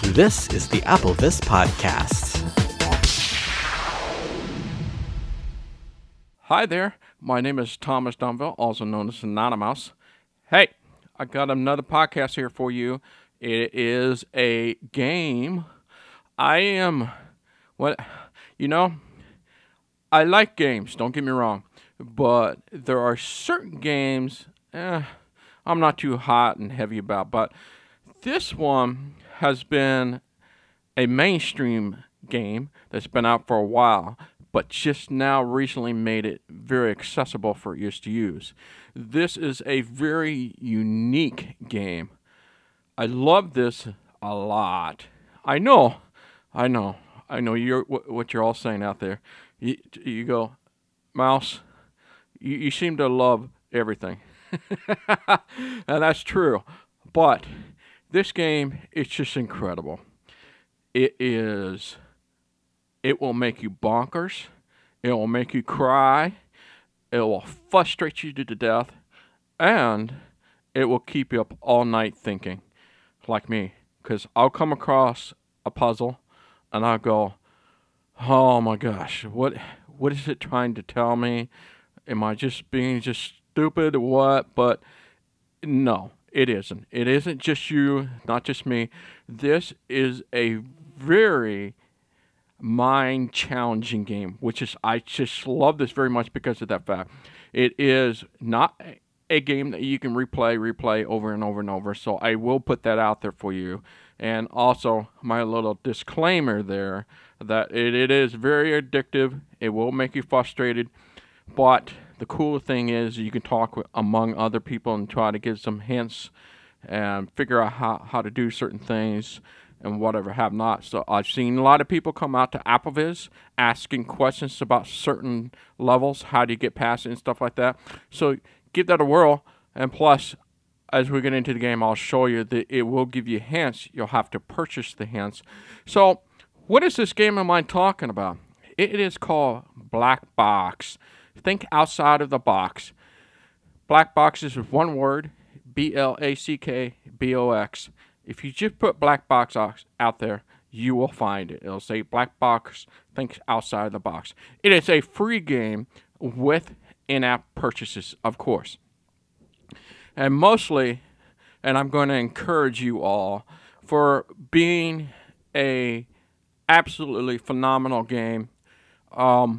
This is the Applevis Podcast. Hi there, my name is Thomas Dunville, also known as Anonymous. Hey, I got another podcast here for you. It is a game. I like games, don't get me wrong, but there are certain games I'm not too hot and heavy about, but this one has been a mainstream game that's been out for a while, but just now recently made it very accessible for us to use. This is a very unique game. I love this a lot. I know what you're all saying out there. You go, Mouse, you seem to love everything. And that's true. But this game is just incredible. It will make you bonkers. It will make you cry. It will frustrate you to death. And it will keep you up all night thinking, like me. Because I'll come across a puzzle and I'll go, oh my gosh, what is it trying to tell me? Am I just being stupid or what? But no, it isn't. It isn't just you, not just me. This is a very mind-challenging game, I just love this very much because of that fact. It is not a game that you can replay over and over and over, so I will put that out there for you. And also, my little disclaimer there, that it is very addictive. It will make you frustrated, but the cool thing is you can talk among other people and try to give some hints and figure out how to do certain things and whatever have not. So I've seen a lot of people come out to Applevis asking questions about certain levels, how do you get past it and stuff like that. So give that a whirl, and plus, as we get into the game, I'll show you that it will give you hints. You'll have to purchase the hints. So what is this game of mine talking about? It is called Black Box. Think outside of the box. Black Box is one word, BLACKBOX. If you just put Black Box out there, you will find it. It'll say Black Box thinks outside the box. It is a free game with in-app purchases, of course. And mostly, and I'm going to encourage you all, for being a absolutely phenomenal game, I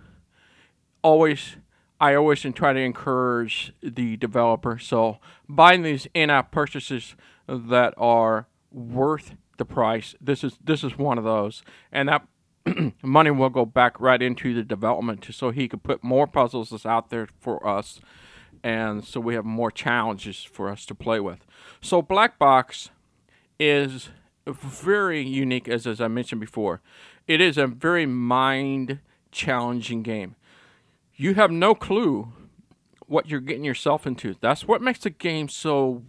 always try to encourage the developer. So buying these in-app purchases that are worth the price, this is one of those, and that money will go back right into the development so he could put more puzzles out there for us, and so we have more challenges for us to play with. So Black Box is very unique, as I mentioned before. It is a very mind-challenging game. You have no clue what you're getting yourself into. That's what makes the game so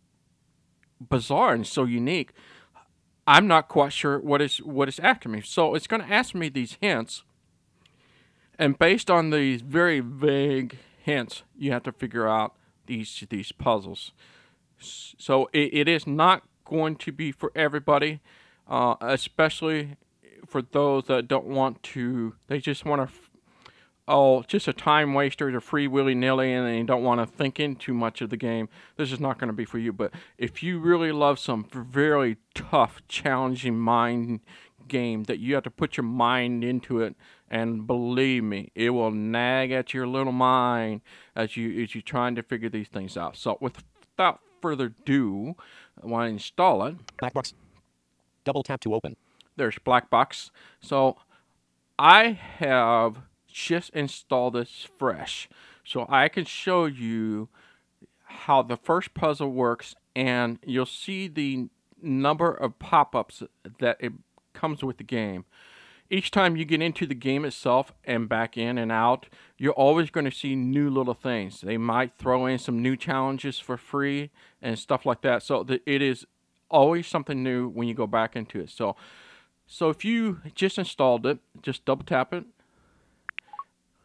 bizarre and so unique. I'm not quite sure what is after me. So it's going to ask me these hints, and based on these very vague hints, you have to figure out these puzzles. So it is not going to be for everybody, especially for those that don't want to. They just want to. Just a time waster, a free willy-nilly, and you don't want to think in too much of the game. This is not going to be for you. But if you really love some very tough, challenging mind game that you have to put your mind into it, and believe me, it will nag at your little mind as you're trying to figure these things out. So without further ado, I want to install it. Black Box. Double tap to open. There's Black Box. So I have just install this fresh, so I can show you how the first puzzle works, and you'll see the number of pop-ups that it comes with the game. Each time you get into the game itself and back in and out, you're always going to see new little things. They might throw in some new challenges for free and stuff like that, so it is always something new when you go back into it. So if you just installed it, just double tap it.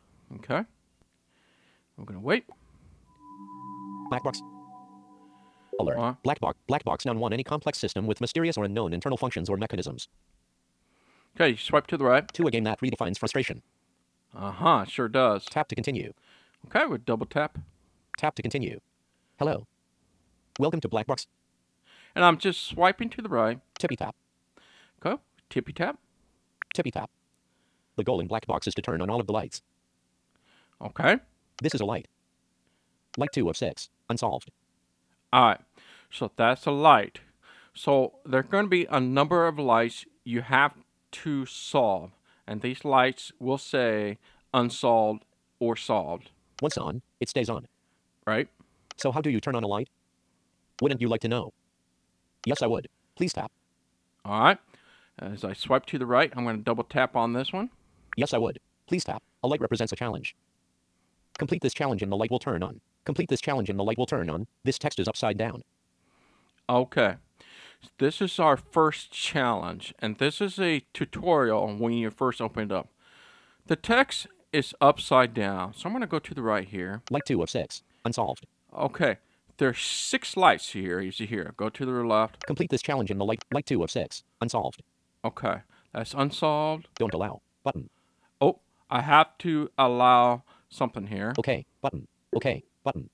Okay. We're going to wait. Black Box. Alert. What? Black box noun 1. Any complex system with mysterious or unknown internal functions or mechanisms. Okay, you swipe to the right. 2. A game that redefines frustration. Sure does. Tap to continue. Okay, with double tap. Tap to continue. Hello. Welcome to Black Box. And I'm just swiping to the right. Tippy tap. Go. Tippy tap. Tippy tap. The goal in Black Box is to turn on all of the lights. Okay. This is a light. Light 2 of 6. Unsolved. All right. So that's a light. So there are going to be a number of lights you have to solve. And these lights will say unsolved or solved. Once on, it stays on. Right? So how do you turn on a light? Wouldn't you like to know? Yes, I would. Please tap. All right. As I swipe to the right, I'm going to double tap on this one. Yes, I would. Please tap. A light represents a challenge. Complete this challenge and the light will turn on. Complete this challenge and the light will turn on. This text is upside down. Okay. This is our first challenge, and this is a tutorial when you first open it up. The text is upside down, so I'm going to go to the right here. Light 2 of 6. Unsolved. Okay. There's 6 lights here, you see here. Go to the left. Complete this challenge and the light 2 of 6. Unsolved. Okay. That's unsolved. Don't allow. Button. Oh, I have to allow something here. Okay. Button. Okay. Button.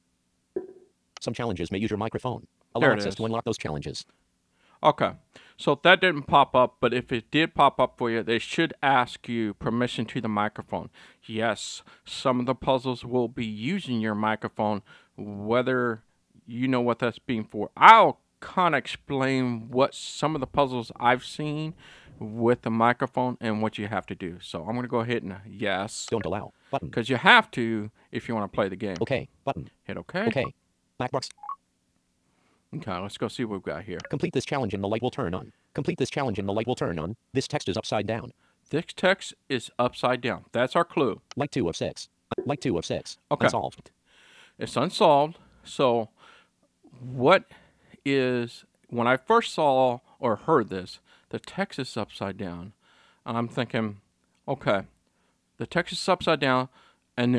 Some challenges may use your microphone. There Allow it access is. to unlock those challenges. Okay. So that didn't pop up, but if it did pop up for you, they should ask you permission to the microphone. Yes, some of the puzzles will be using your microphone, whether you know what that's being for. I'll kind of explain what some of the puzzles I've seen with the microphone and what you have to do. So I'm going to go ahead and yes. Don't allow. Button. Because you have to if you want to play the game. Okay. Button. Hit OK. Okay. Black Box. Okay, let's go see what we've got here. Complete this challenge and the light will turn on. Complete this challenge and the light will turn on. This text is upside down. This text is upside down. That's our clue. Light 2 of 6. Light 2 of 6. Okay. Unsolved. It's unsolved. So what is, when I first saw or heard this, the text is upside down. And I'm thinking, okay, the text is upside down, and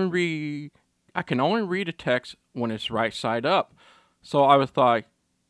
I can only read a text when it's right side up. So I was like,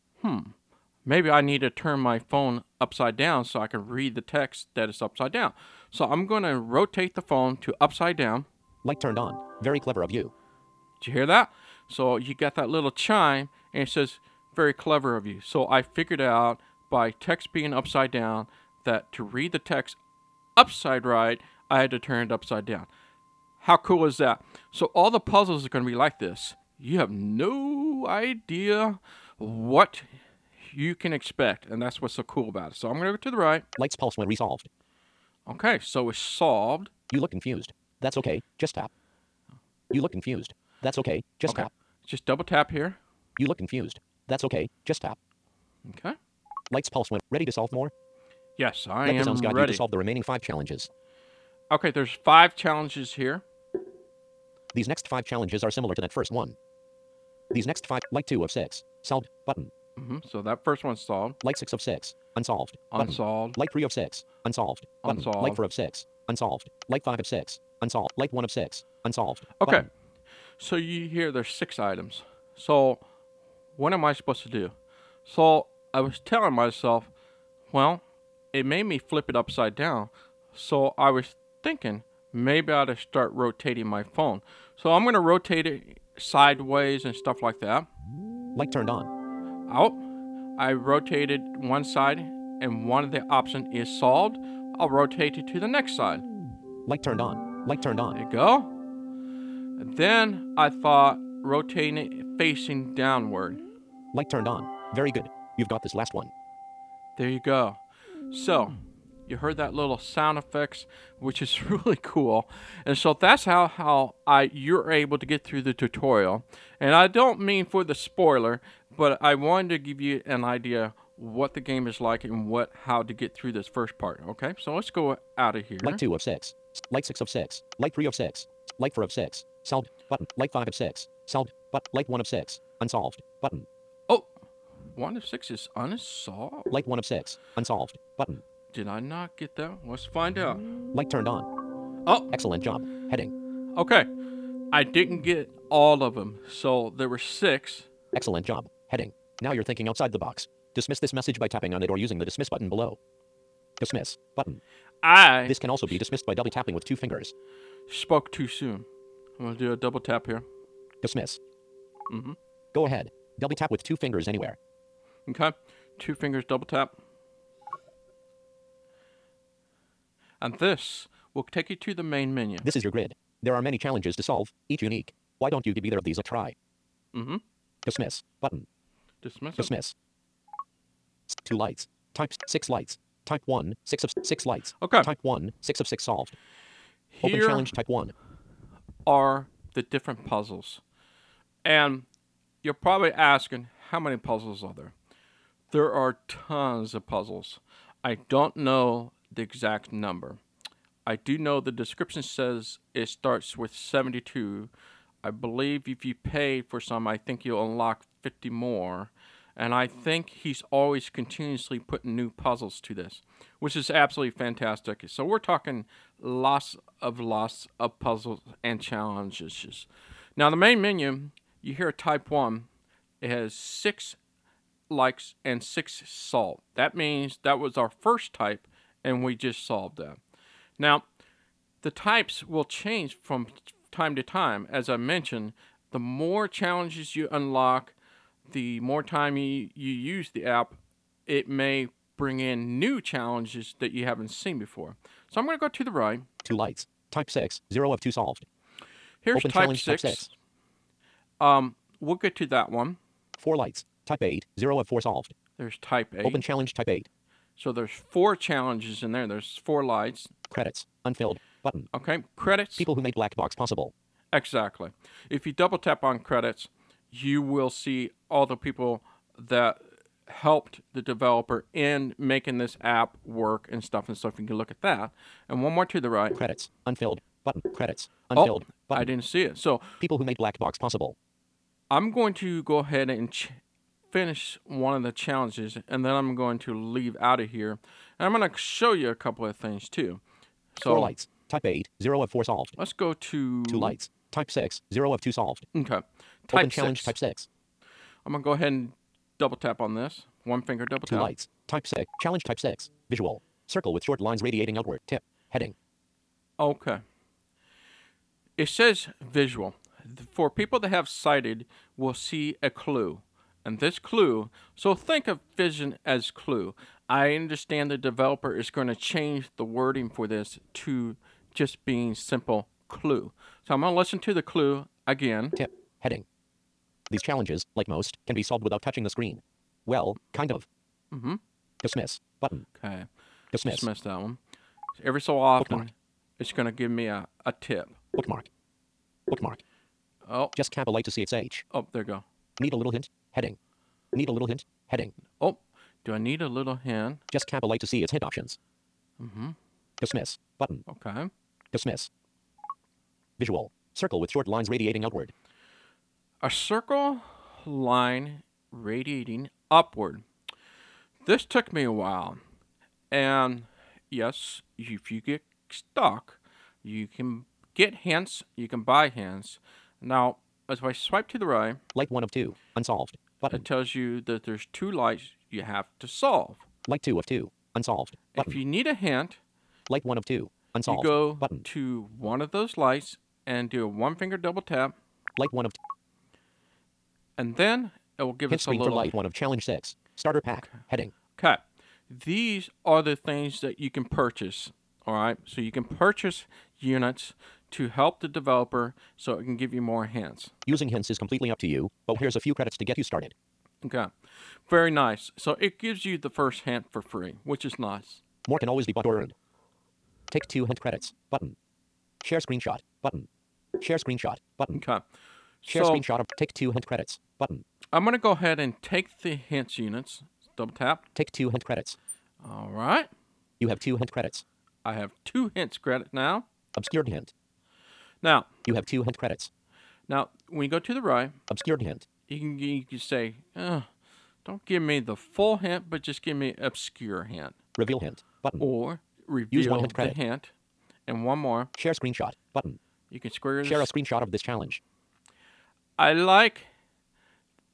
maybe I need to turn my phone upside down so I can read the text that is upside down. So I'm going to rotate the phone to upside down. Light turned on. Very clever of you. Did you hear that? So you got that little chime, and it says, very clever of you. So I figured out by text being upside down that to read the text upside right, I had to turn it upside down. How cool is that? So all the puzzles are going to be like this. You have no idea what you can expect, and that's what's so cool about it. So I'm going to go to the right. Light's pulse when resolved. Okay, so it's solved. You look confused. That's okay. Just tap. You look confused. That's okay. Just Okay, tap. just double tap here. You look confused. That's okay. Just tap. Okay. Light's pulse when ready to solve more. Yes, I Let the am sounds guide you ready. to solve the remaining 5 challenges. Okay, there's 5 challenges here. These next 5 challenges are similar to that first one. These next 5, light 2 of 6. Solved. Button. So that first one's solved. Light 6 of 6. Unsolved. Button. Unsolved. Light 3 of 6. Unsolved. Button. Unsolved. Light 4 of 6. Unsolved. Light 5 of 6. Unsolved. Light 1 of 6. Unsolved. Okay. Button. So you hear there's 6 items. So what am I supposed to do? So I was telling myself, well, it made me flip it upside down. So I was thinking maybe I ought to start rotating my phone. So I'm going to rotate it sideways and stuff like that. Light turned on. Out. I rotated one side and one of the option is solved. I'll rotate it to the next side. Light turned on. Light turned There on. you go. And then I thought rotating it facing downward. Light turned on. Very good. You've got this last one. There you go. So, you heard that little sound effects, which is really cool. And so that's how you're able to get through the tutorial. And I don't mean for the spoiler, but I wanted to give you an idea what the game is like and how to get through this first part. Okay, so let's go out of here. Light 2 of 6. Light 6 of 6. Light 3 of 6. Light 4 of 6. Solved. Button. Light 5 of 6. Solved. But light 1 of 6. Unsolved. Button. Oh, 1 of 6 is unsolved. Light 1 of 6. Unsolved. Button. Did I not get that? Let's find out. Light turned on. Oh, Excellent job. Heading. okay. I didn't get all of them, so there were 6. Excellent job. Heading. Now you're thinking outside the box. Dismiss this message by tapping on it or using the dismiss button below. Dismiss button. This can also be dismissed by double tapping with 2 fingers. Spoke too soon. I'm going to do a double tap here. Dismiss. Mm-hmm. Go ahead. Double tap with 2 fingers anywhere. Okay. 2 fingers double tap. And this will take you to the main menu. This is your grid. There are many challenges to solve, each unique. Why don't you give either of these a try? Mm-hmm. Dismiss button. Dismiss. Dismiss. 2 lights. Type 6 lights. Type 1, 6 of 6 lights. Okay. Type 1, 6 of 6 solved. Open Here challenge type 1. are the different puzzles. And you're probably asking, how many puzzles are there? There are tons of puzzles. I don't know the exact number. I do know the description says it starts with 72. I believe if you pay for some, I think you'll unlock 50 more. And I think he's always continuously putting new puzzles to this, which is absolutely fantastic. So we're talking lots of puzzles and challenges. Now, the main menu, you hear type 1. It has 6 likes and 6 solved. That means that was our first type, and we just solved that. Now, the types will change from time to time. As I mentioned, the more challenges you unlock, the more time you use the app, it may bring in new challenges that you haven't seen before. So I'm going to go to the right. 2 lights. Type 6, 0 of 2 solved. Here's Open type challenge 6. type 6. We'll get to that one. 4 lights. Type 8, 0 of 4 solved. There's type 8. Open challenge type 8. So there's 4 challenges in there. There's 4 lights. Credits. Unfilled. Button. Okay, credits. People who made Black Box possible. Exactly. If you double tap on credits, you will see all the people that helped the developer in making this app work and stuff. You can look at that. And one more to the right. Credits. Unfilled. Button. Credits. Unfilled. Button. I didn't see it. So people who made Black Box possible. I'm going to go ahead and finish one of the challenges, and then I'm going to leave out of here. And I'm going to show you a couple of things too. So 4 lights. Type 8, 0 of 4 solved. Let's go to 2 lights. Type 6, 0 of 2 solved. Okay. Open challenge type 6. I'm going to go ahead and double tap on this. 1 finger double 2 tap. lights. Type 6. Challenge type 6. Visual. Circle with short lines radiating outward. Tip. Heading. Okay. It says visual. For people that have sighted, will see a clue. And this clue, so think of vision as clue. I understand the developer is going to change the wording for this to just being simple clue. So I'm going to listen to the clue again. Tip. Heading. These challenges, like most, can be solved without touching the screen. Well, kind of. Mm-hmm. Dismiss. Button. Okay. Dismiss. Dismiss that one. Every so often, Bookmark. it's going to give me a tip. Bookmark. Bookmark. Oh. Just tap a light to see its H. Oh, there you go. Need a little hint? Heading. Need a little hint? Heading. Oh, do I need a little hint? Just tap a light to see its hint options. Mm-hmm. Dismiss. Button. Okay. Dismiss. Visual. Circle with short lines radiating outward. A circle line radiating upward. This took me a while. And yes, if you get stuck, you can get hints, you can buy hints. Now, as I swipe to the right, Light 1 of 2. Unsolved. Button. it tells you that there's 2 lights you have to solve. Light 2 of 2. Unsolved. Button. If you need a hint, Light 1 of 2. Unsolved. you go Button. to one of those lights and do a 1 finger double tap, Light 1 of 2. and then it will give Hint us a screen for little... light 1 of challenge 6. Starter pack. Heading. Okay. These are the things that you can purchase. All right. So you can purchase units to help the developer so it can give you more hints. Using hints is completely up to you, but here's a few credits to get you started. Okay. Very nice. So it gives you the first hint for free, which is nice. More can always be bought or earned. Take 2 hint credits. Button. Share screenshot. Button. Share screenshot. Button. Okay. Share So screenshot of take 2 hint credits. Button. I'm going to go ahead and take the hints units. Double tap. Take 2 hint credits. All right. You have 2 hint credits. I have 2 hints credit now. Obscured hint. Now, You have 2 hint credits. when you go to the right, Obscured hint. you can say, don't give me the full hint, but just give me obscure hint. Reveal hint. Button. Or Use reveal 1 hint the credit. hint. And one more. Share screenshot. Button. You can square this. Share a screenshot of this challenge. I like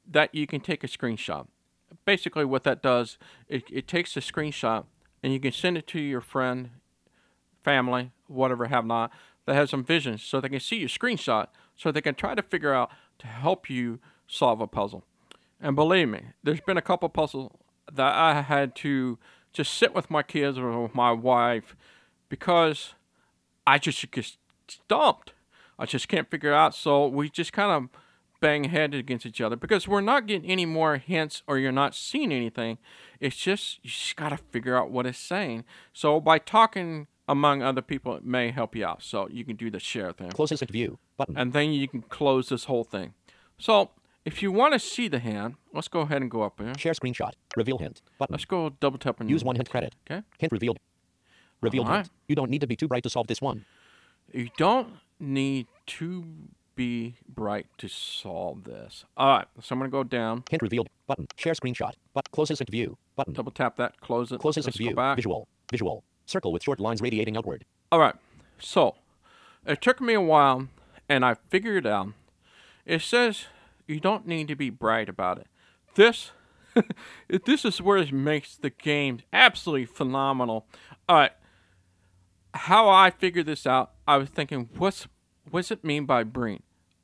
that you can take a screenshot. Basically, what that does, it takes a screenshot, and you can send it to your friend, family, whatever have not, that has some vision, so they can see your screenshot, so they can try to figure out to help you solve a puzzle. And believe me, there's been a couple puzzles that I had to just sit with my kids or with my wife because I just get stumped. I just can't figure it out, so we just kind of bang heads against each other because we're not getting any more hints or you're not seeing anything. It's just, you just got to figure out what it's saying. So by talking among other people, it may help you out. So you can do the share thing. Closest view button. And then you can close this whole thing. So if you want to see the hand, let's go ahead and go up here. Share screenshot. Reveal hint button. Let's go double tap and use 1 hint credit. Okay. Hint revealed. Revealed hint. You don't need to be too bright to solve this one. You don't need to be bright to solve this. All right, so I'm going to go down. Hint revealed button. Share screenshot. But closest view button. Double tap that. Close it. Closest view. Visual. Visual. Circle with short lines radiating outward. All right. So it took me a while, and I figured it out. It says you don't need to be bright about it. This is where it makes the game absolutely phenomenal. All right. How I figured this out, I was thinking, what's it mean by bright?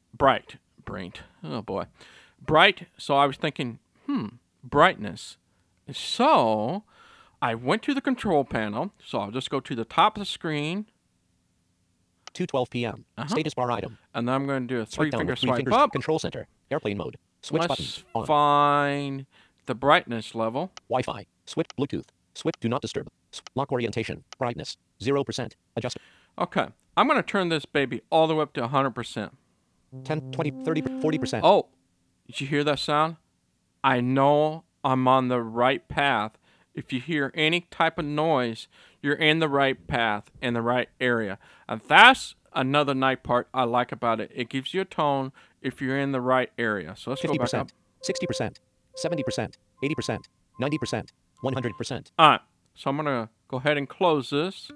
Oh boy, bright. So I was thinking, brightness. So I went to the control panel. So I'll just go to the top of the screen. 2:12 p.m. Status bar item. And then I'm going to do a three-finger swipe up. Control center. Airplane mode. Switch button. Let's find the brightness level. Wi-Fi. Switch Bluetooth. Switch do not disturb. Lock orientation. Brightness. 0%. Adjust. Okay. I'm going to turn this baby all the way up to 100%. 10, 20, 30, 40%. Oh, did you hear that sound? I know I'm on the right path. If you hear any type of noise, you're in the right path, in the right area. And that's another nice part I like about it. It gives you a tone if you're in the right area. So let's 50%, go back up. 60%, 70%, 80%, 90%, 100%. All right. So I'm going to go ahead and close this.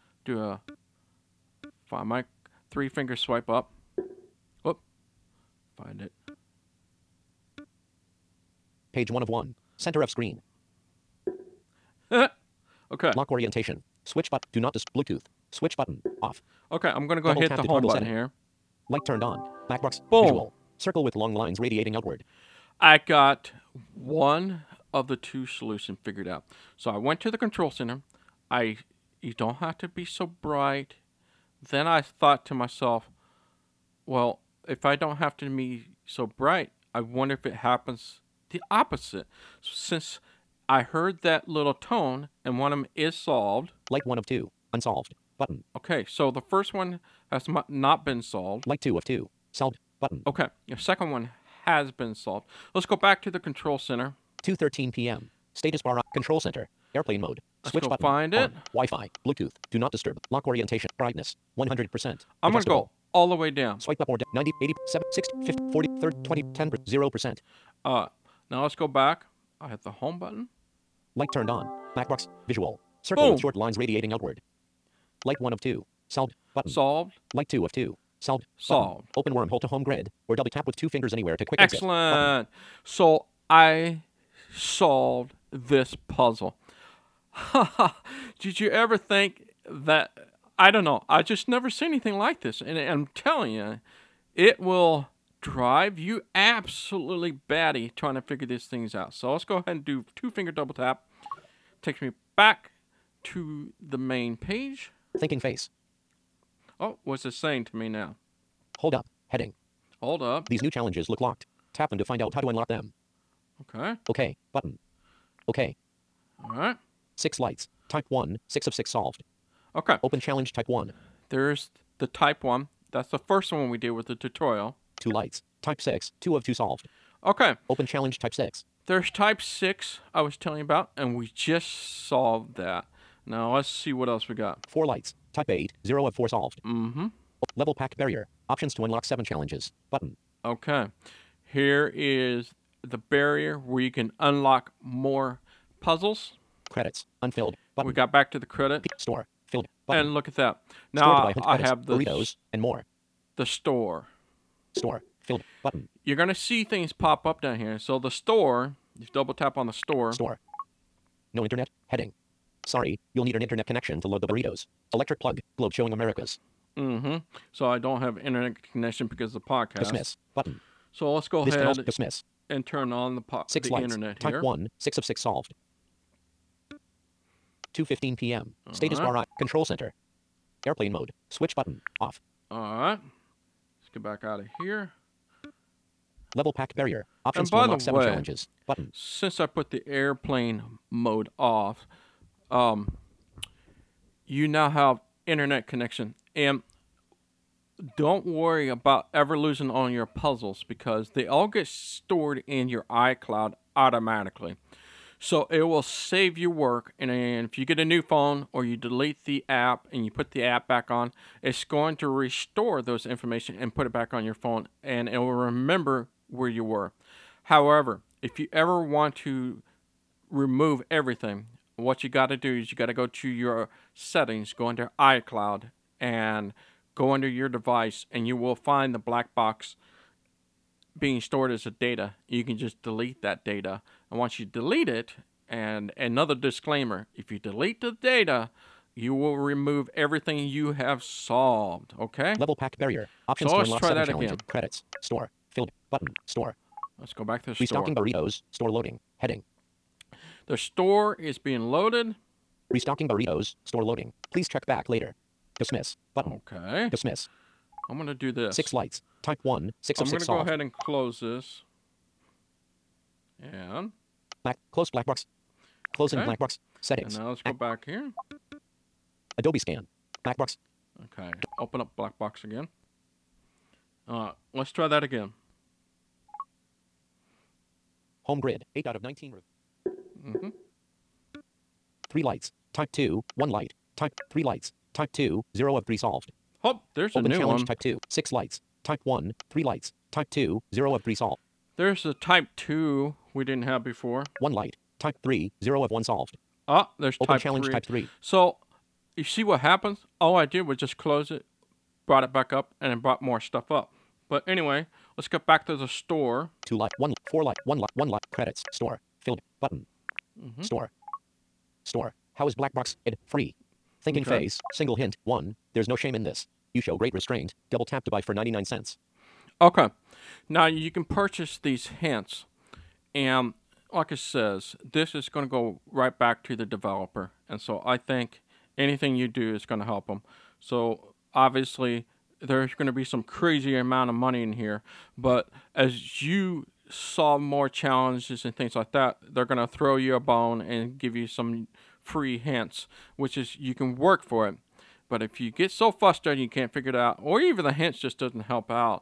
Find my three-finger swipe up. Whoop. Find it. Page 1 of 1. Center of screen. Okay. Lock orientation. Switch button. Do not Bluetooth. Switch button. Off. Okay, I'm going to go hit the home button here. Light turned on. Backbox. Boom. Visual. Circle with long lines radiating outward. I got one of the two solutions figured out. So I went to the control center. You don't have to be so bright. Then I thought to myself, well, if I don't have to be so bright, I wonder if it happens the opposite. Since I heard that little tone and one of them is solved. Light 1 of 2. Unsolved. Button. Okay, so the first one has not been solved. Light 2 of 2. Solved. Button. Okay, the second one has been solved. Let's go back to the control center. 2:13 p.m. Status bar. Control center. Airplane mode. Switch Let's go button. find it. Wi-Fi. Bluetooth. Do not disturb. Lock orientation. Brightness. 100%. I'm going to go all the way down. Swipe up or down. 90, 80, 7, 60, 50, 40, 30, 20, 10, 0%. Now let's go back. I hit the home button. Light turned on. Backbox. Visual. Circle Boom. with short lines radiating outward. Light 1 of 2. Solved. Button. Solved. Light 2 of 2. Solved. Solved. Button. Open wormhole to home grid. Or double tap with 2 fingers anywhere to quick exit. Excellent. So I solved this puzzle. Did you ever think that? I don't know. I just never seen anything like this. And I'm telling you, it will drive you absolutely batty trying to figure these things out. So let's go ahead and do 2-finger double tap. Takes me back to the main page. Thinking face. Oh, what's it saying to me now? Hold up. Heading. Hold up. These new challenges look locked. Tap them to find out how to unlock them. Okay. Okay. Button. Okay. All right. 6 lights. Type 1. 6 of 6 solved. Okay. Open challenge type 1. There's the type 1. That's the first one we did with the tutorial. 2 lights. Type 6. 2 of 2 solved. Okay. Open challenge type 6. There's type 6 I was telling you about, and we just solved that. Now let's see what else we got. 4 lights. Type 8. 0 of 4 solved. Mm-hmm. Level pack barrier. Options to unlock 7 challenges. Button. Okay. Here is the barrier where you can unlock more puzzles. Credits. Unfilled. Button. We got back to the credit. Store. Filled. Button. And look at that. Store Now to buy I credits, have the burritos and more. The store. Store. Filled. Button. You're going to see things pop up down here. So the store, you double tap on the store. Store. No internet. Heading. Sorry, you'll need an internet connection to load the burritos. Electric plug. Globe showing Americas. So I don't have internet connection because of the podcast. Dismiss. Button. So let's go ahead dismiss. And turn on the internet here. Type 1. 6 of 6 solved. 2:15 p.m. Status bar. Control center. Airplane mode. Switch button. Off. All right. Let's get back out of here. Level pack barrier. Options to unlock 7 challenges. Button. Since I put the airplane mode off, you now have internet connection. And don't worry about ever losing on your puzzles because they all get stored in your iCloud automatically. So it will save you work, and if you get a new phone or you delete the app and you put the app back on, it's going to restore those information and put it back on your phone, and it will remember where you were. However, if you ever want to remove everything, what you got to do is you got to go to your settings, go into iCloud, and go under your device, and you will find the black box being stored as a data. You can just delete that data. And once you delete it, and another disclaimer, if you delete the data, you will remove everything you have solved. Okay? Level pack barrier. Options to unlock 7 challenges. Credits. Store. Filled. Button. Store. Let's go back to the store. Restocking burritos. Store loading. Heading. The store is being loaded. Restocking burritos. Store loading. Please check back later. Dismiss. Button. Okay. Dismiss. I'm going to do this. 6 lights. Type 1. 6 of 6 solved. I'm going to go ahead and close this. And close black box. Closing black box. Settings. And now let's go back here. Adobe scan. Black box. Okay. Open up black box again. Let's try that again. Home grid. 8 out of 19. 3 lights. Type 2. 1 light. Type 3 lights. Type 2. 0 of 3 solved. Oh, there's Open a new challenge one. Type 2. 6 lights. Type 1. 3 lights. Type 2. 0 of 3 solved. There's a type 2 we didn't have before. 1 light. Type 3. 0 of 1 solved. There's Open type challenge 3. Type 3. So, you see what happens? All I did was just close it, brought it back up, and then brought more stuff up. But anyway, let's get back to the store. 2 light. 1 4 light. 1 light. 1 light. Credits. Store. Filled. Button. Store. Store. How is black box? Free. Thinking phase. Single hint. 1. There's no shame in this. You show great restraint. Double tap to buy for 99 cents. Okay. Now you can purchase these hints. And like it says, this is going to go right back to the developer. And so I think anything you do is going to help them. So obviously there's going to be some crazy amount of money in here. But as you solve more challenges and things like that, they're going to throw you a bone and give you some free hints, which is you can work for it. But if you get so frustrated you can't figure it out, or even the hints just doesn't help out,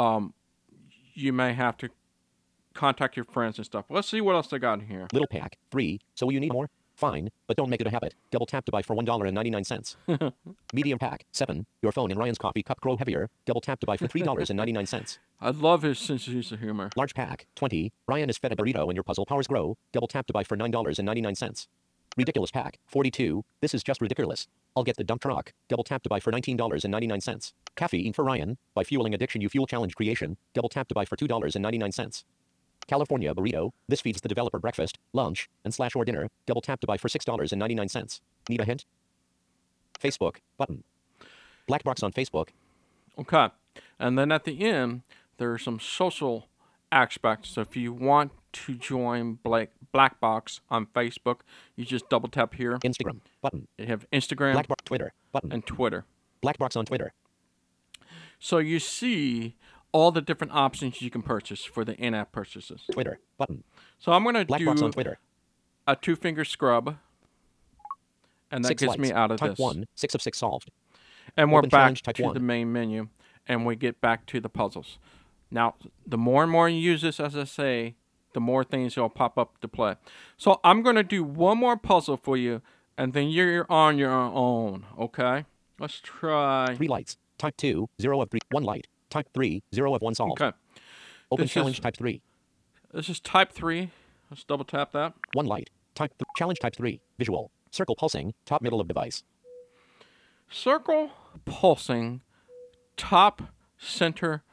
you may have to contact your friends and stuff. Let's see what else they got in here. Little pack. 3. So will you need more? Fine, but don't make it a habit. Double tap to buy for $1.99. Medium pack. 7. Your phone and Ryan's coffee cup grow heavier. Double tap to buy for $3.99. I love his sense of humor. Large pack. 20. Ryan is fed a burrito and your puzzle powers grow. Double tap to buy for $9.99. Ridiculous pack. 42. This is just ridiculous. I'll get the dump truck. Double tap to buy for $19.99. Caffeine for Ryan. By fueling addiction you fuel challenge creation. Double tap to buy for $2.99. California burrito. This feeds the developer breakfast, lunch, and / or dinner. Double tap to buy for $6.99. Need a hint? Facebook. Button. Black box on Facebook. Okay. And then at the end, there are some social aspects. So if you want to join Black Box on Facebook, you just double tap here. Instagram. Button. You have Instagram. Black box. Twitter. Button. And Twitter. Black box on Twitter. So you see all the different options you can purchase for the in-app purchases. Twitter. Button. So I'm going to do box on Twitter. A 2-finger scrub. And that 6 gets lights. me out of Type this. 1. 6 of 6 solved. And we're Open back type to 1. the main menu. And we get back to the puzzles. Now, the more and more you use this, as I say, the more things will pop up to play. So I'm going to do one more puzzle for you. And then you're on your own. Okay? Let's try. 3 lights. Type 2. 0 of 3. 1 light. Type 3. 0 of 1 solved. Okay. Open challenge type 3. This is type 3. Let's double tap that. 1 light. Type challenge type 3. Visual. Circle pulsing. Top middle of device. Circle pulsing. Top center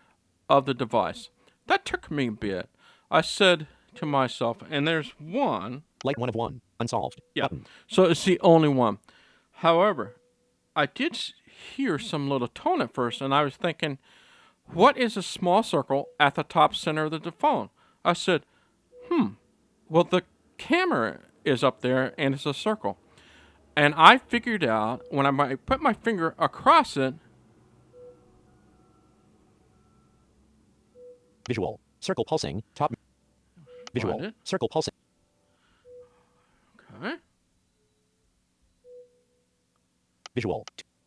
of the device. That took me a bit. I said to myself, and there's one. Light 1 of 1. Unsolved. Yeah. Button. So it's the only one. However, I did hear some little tone at first, and I was thinking, what is a small circle at the top center of the phone? I said, well, the camera is up there, and it's a circle. And I figured out, when I put my finger across it, Visual. Circle pulsing. Top. Visual. Find it. Circle pulsing. okay, Visual.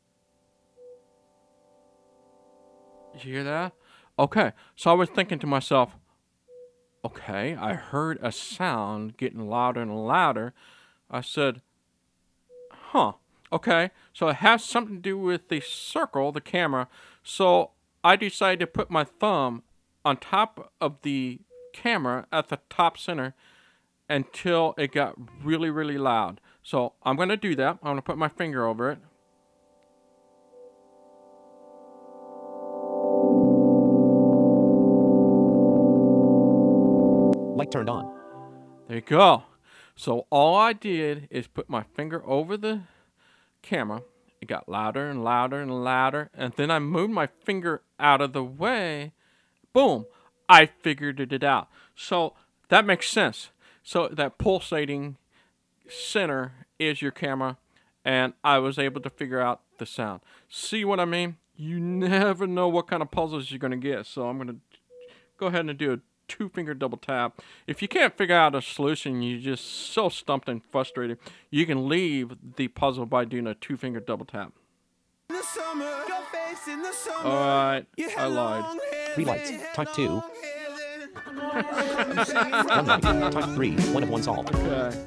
you hear that? Okay, so I was thinking to myself, okay, I heard a sound getting louder and louder. I said, okay, so it has something to do with the circle, the camera. So I decided to put my thumb on top of the camera at the top center until it got really, really loud. So I'm going to do that. I'm going to put my finger over it. Light turned on. There you go. So all I did is put my finger over the camera. It got louder and louder and louder. And then I moved my finger out of the way. Boom. I figured it out. So that makes sense. So that pulsating center is your camera. And I was able to figure out the sound. See what I mean? You never know what kind of puzzles you're going to get. So I'm going to go ahead and do a 2-finger double tap. If you can't figure out a solution, you're just so stumped and frustrated, you can leave the puzzle by doing a 2-finger double tap. Alright, I lied. 3 lights. Type 2. 1 light. Type 3. 1 of 1 solved. Okay.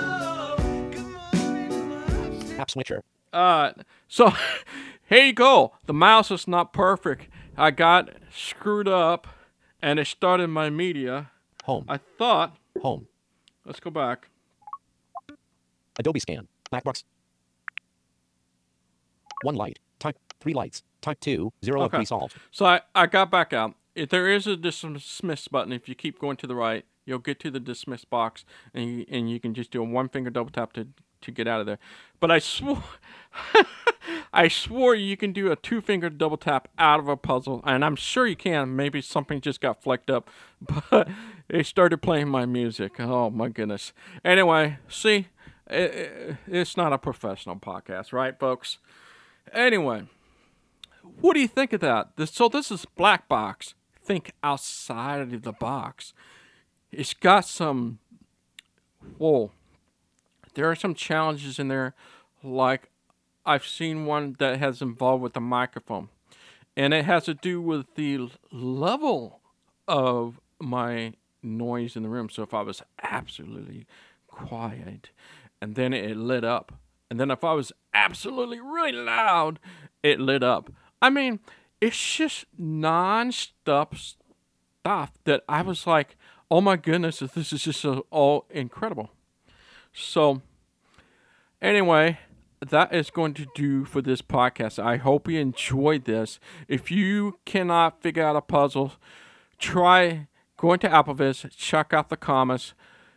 App switcher. So here you go. The mouse is not perfect. I got screwed up and it started my media. Home. I thought, Home. let's go back. Adobe scan. Blackbox. 1 light. Type 3 lights. Type 2. 0 of Okay. 3 solved. So I got back out. If there is a dismiss button. If you keep going to the right, you'll get to the dismiss box, and you can just do a 1-finger double tap to get out of there. But I swore, I swore you can do a 2-finger double tap out of a puzzle, and I'm sure you can. Maybe something just got flecked up, but it started playing my music. Oh my goodness. Anyway, see, it's not a professional podcast, right, folks? Anyway. What do you think of that? So this is Black Box. Think outside of the box. It's got some... Whoa. There are some challenges in there. Like, I've seen one that has involved with the microphone. And it has to do with the level of my noise in the room. So if I was absolutely quiet, and then it lit up. And then if I was absolutely really loud, it lit up. I mean, it's just non-stop stuff that I was like, oh my goodness, this is just all incredible. So, anyway, that is going to do for this podcast. I hope you enjoyed this. If you cannot figure out a puzzle, try going to AppleVis, check out the comments,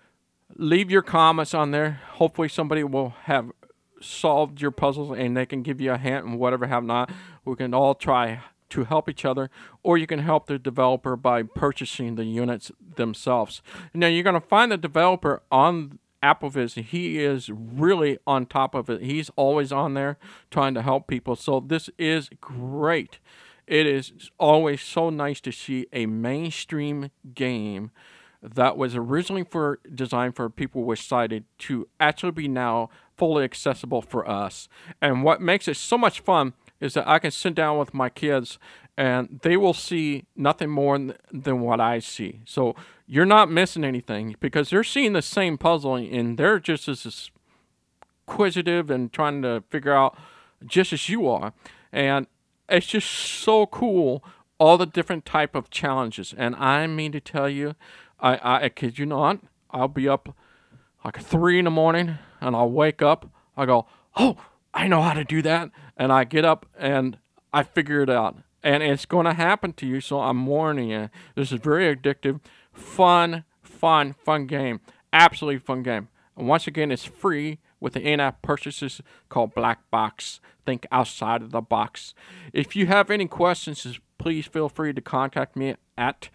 leave your comments on there. Hopefully somebody will have solved your puzzles and they can give you a hint and whatever have not. We can all try to help each other, or you can help the developer by purchasing the units themselves. Now you're going to find the developer on AppleVis. He is really on top of it. He's always on there trying to help people. So this is great. It is always so nice to see a mainstream game that was originally designed for people with sighted to actually be now fully accessible for us. And what makes it so much fun is that I can sit down with my kids and they will see nothing more than what I see. So you're not missing anything because they're seeing the same puzzle and they're just as inquisitive and trying to figure out just as you are. And it's just so cool, all the different type of challenges. And I mean to tell you, I kid you not, I'll be up like 3 a.m. and I'll wake up. I go, oh, I know how to do that. And I get up and I figure it out. And it's going to happen to you, so I'm warning you. This is very addictive, fun game. Absolutely fun game. And once again, it's free with the in-app purchases called Black Box. Think outside of the box. If you have any questions, please feel free to contact me at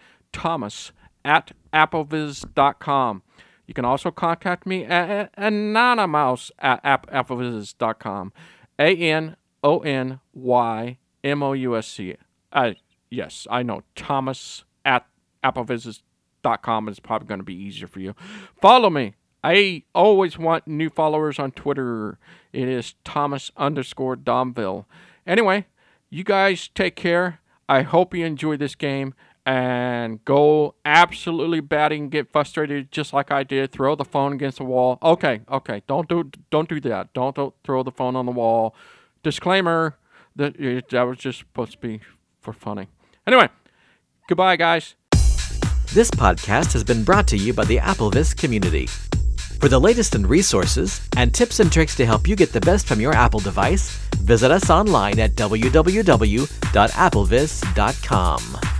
thomas@appleviz.com. You can also contact me at anonymous@appleviz.com. ANONYMOUSC. Yes, I know. Thomas@appleviz.com is probably going to be easier for you. Follow me. I always want new followers on Twitter. It is Thomas_Domville. Anyway, you guys take care. I hope you enjoy this game. And go absolutely batting, get frustrated just like I did. Throw the phone against the wall. Okay. Don't do that. Don't throw the phone on the wall. Disclaimer that was just supposed to be for funny. Anyway, goodbye, guys. This podcast has been brought to you by the AppleVis community. For the latest in resources and tips and tricks to help you get the best from your Apple device, visit us online at www.applevis.com.